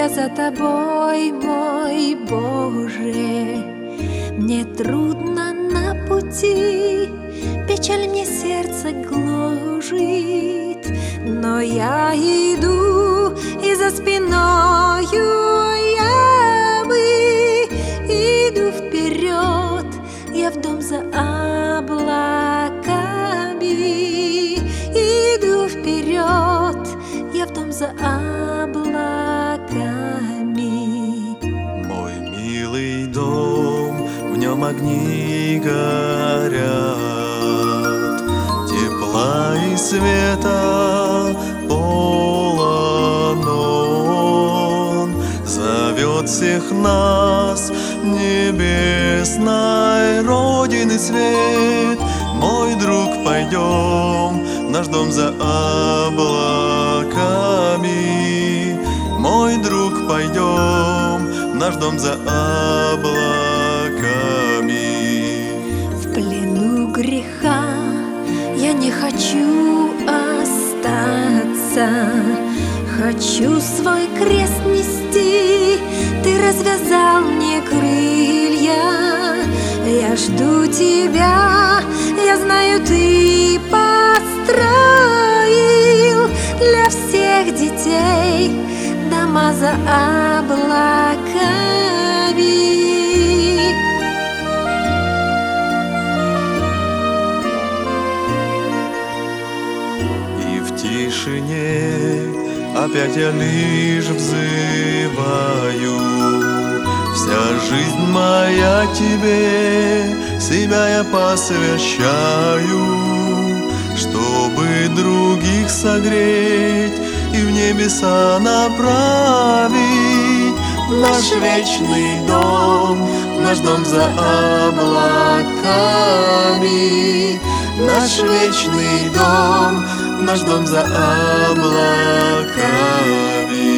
я за тобой, мой Боже. Мне трудно на пути, печаль мне сердце гложет, но я иду, и за спиною ямы. Иду вперед, я в дом за облаками. Иду вперед, я в дом за облаками. Мой милый дом, в нем огни горят, тепла и света полон он. Зовет всех нас небесной Родины свет. Мой друг, пойдем в наш дом за облаками. Мой друг, пойдем в наш дом за облаками. В плену греха я не хочу остаться, хочу свой крест нести. Ты развязал мне крылья, я жду тебя. Я знаю, ты построил для всех детей дома за облаками. И в тишине опять я лишь взываю. Вся жизнь моя тебе, себя я посвящаю, чтобы других согреть и в небеса направить. Наш вечный дом, наш дом за облаками. Наш вечный дом, наш дом за облаками.